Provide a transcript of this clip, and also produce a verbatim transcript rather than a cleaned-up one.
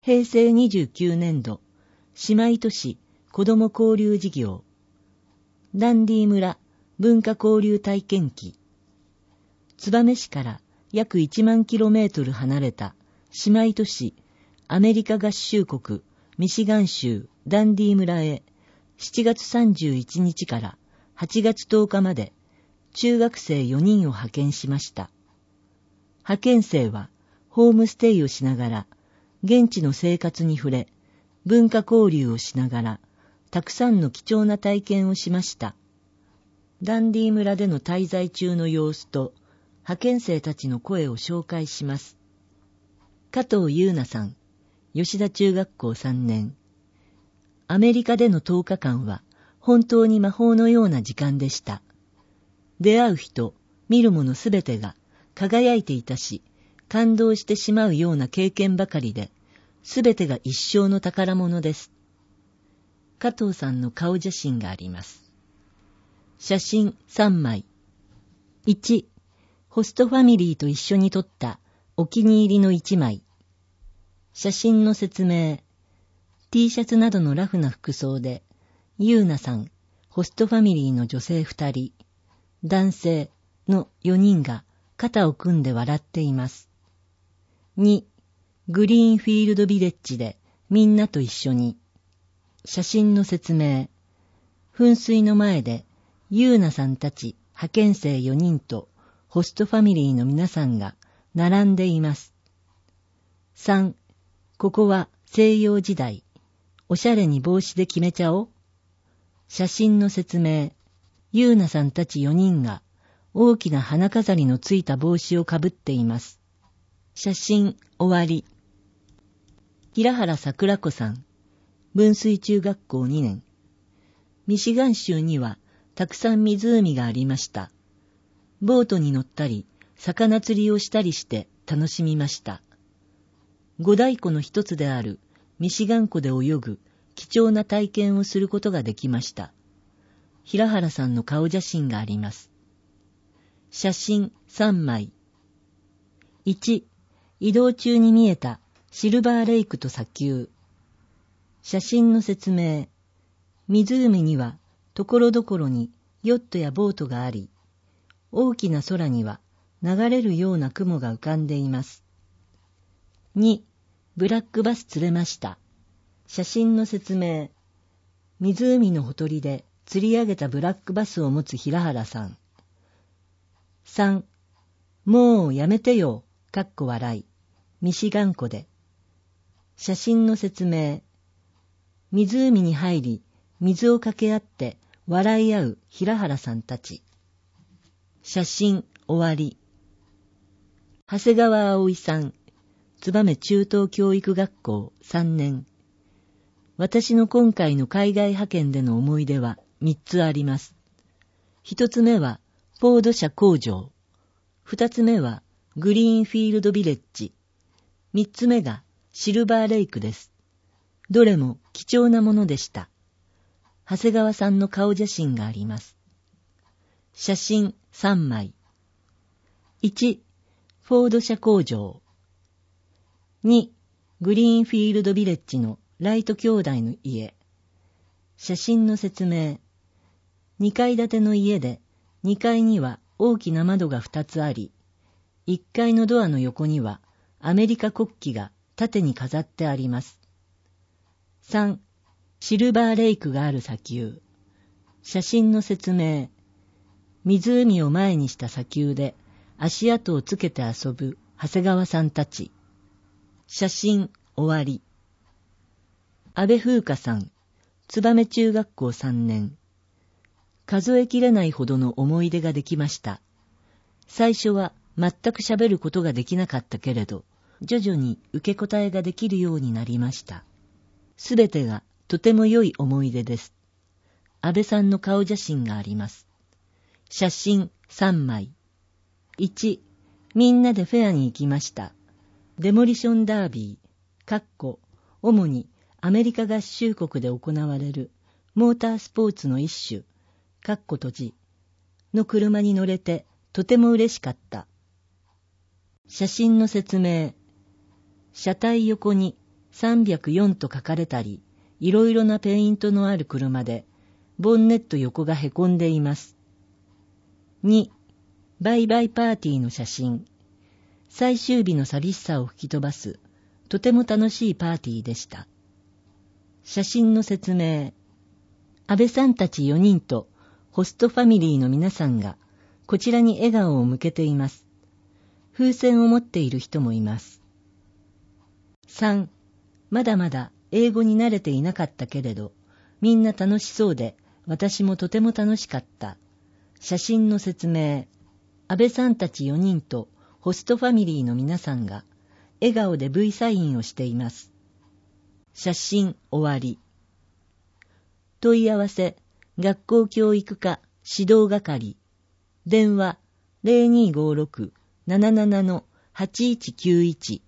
へいせいにじゅうきゅうねんど、姉妹都市子ども交流事業、ダンディ村文化交流体験記、燕市から約いちまんキロメートル離れた姉妹都市アメリカ合衆国ミシガン州ダンディ村へしちがつさんじゅういちにちからはちがつとおかまで中学生よにんを派遣しました。派遣生はホームステイをしながら現地の生活に触れ、文化交流をしながらたくさんの貴重な体験をしました。ダンディ村での滞在中の様子と派遣生たちの声を紹介します。加藤優奈さん、吉田中学校さんねん。アメリカでのとおかかんは本当に魔法のような時間でした。出会う人、見るものすべてが輝いていたし、感動してしまうような経験ばかりで、すべてが一生の宝物です。加藤さんの顔写真があります。写真さんまい。いち、ホストファミリーと一緒に撮ったお気に入りのいちまい。写真の説明。T シャツなどのラフな服装で、ゆうなさん、ホストファミリーの女性ふたり、男性のよにんが肩を組んで笑っています。に、グリーンフィールドビレッジでみんなと一緒に。写真の説明。噴水の前で、ゆうなさんたち派遣生よにんとホストファミリーの皆さんが並んでいます。さん、ここは西洋時代。おしゃれに帽子で決めちゃおう。写真の説明。ゆうなさんたちよにんが大きな花飾りのついた帽子をかぶっています。写真終わり。平原桜子さん、文水中学校にねん。ミシガン州にはたくさん湖がありました。ボートに乗ったり、魚釣りをしたりして楽しみました。五大湖の一つであるミシガン湖で泳ぐ貴重な体験をすることができました。平原さんの顔写真があります。写真さんまい。いち、移動中に見えたシルバーレイクと砂丘。写真の説明。湖にはところどころにヨットやボートがあり、大きな空には流れるような雲が浮かんでいます。に、ブラックバス釣れました。写真の説明。湖のほとりで釣り上げたブラックバスを持つ平原さん。さん、もうやめてよ、かっこ笑い。ミシガン湖で。写真の説明。湖に入り、水をかけ合って笑い合う平原さんたち。写真終わり。長谷川葵さん、燕中等教育学校さんねん。私の今回の海外派遣での思い出はみっつあります。一つ目はフォード社工場。二つ目はグリーンフィールドビレッジ。三つ目がシルバーレイクです。どれも貴重なものでした。長谷川さんの顔写真があります。写真さんまい。いち、フォード社工場。に、グリーンフィールドビレッジのライト兄弟の家。写真の説明。にかい建ての家で、にかいには大きな窓がふたつあり、いっかいのドアの横にはアメリカ国旗が縦に飾ってあります。さん、シルバーレイクがある砂丘。写真の説明。湖を前にした砂丘で足跡をつけて遊ぶ長谷川さんたち。写真終わり。安倍風花さん、燕中学校さんねん。数えきれないほどの思い出ができました。最初は全く喋ることができなかったけれど、徐々に受け答えができるようになりました。すべてがとても良い思い出です。安倍さんの顔写真があります。写真さんまい。いち、みんなでフェアに行きました。デモリションダービー、かっこ、主にアメリカ合衆国で行われるモータースポーツの一種、かっこ閉じ、の車に乗れてとても嬉しかった。写真の説明。車体横にさんびゃくよんと書かれたり、いろいろなペイントのある車で、ボンネット横がへこんでいます。に、バイバイパーティーの写真。最終日の寂しさを吹き飛ばす、とても楽しいパーティーでした。写真の説明。安倍さんたちよにんとホストファミリーの皆さんがこちらに笑顔を向けています。風船を持っている人もいます。さん、まだまだ英語に慣れていなかったけれど、みんな楽しそうで、私もとても楽しかった。写真の説明。安倍さんたちよにんとホストファミリーの皆さんが笑顔で V サインをしています。写真終わり。問い合わせ、学校教育課指導係。電話 ゼロにーごーろく なななな はちいちきゅういち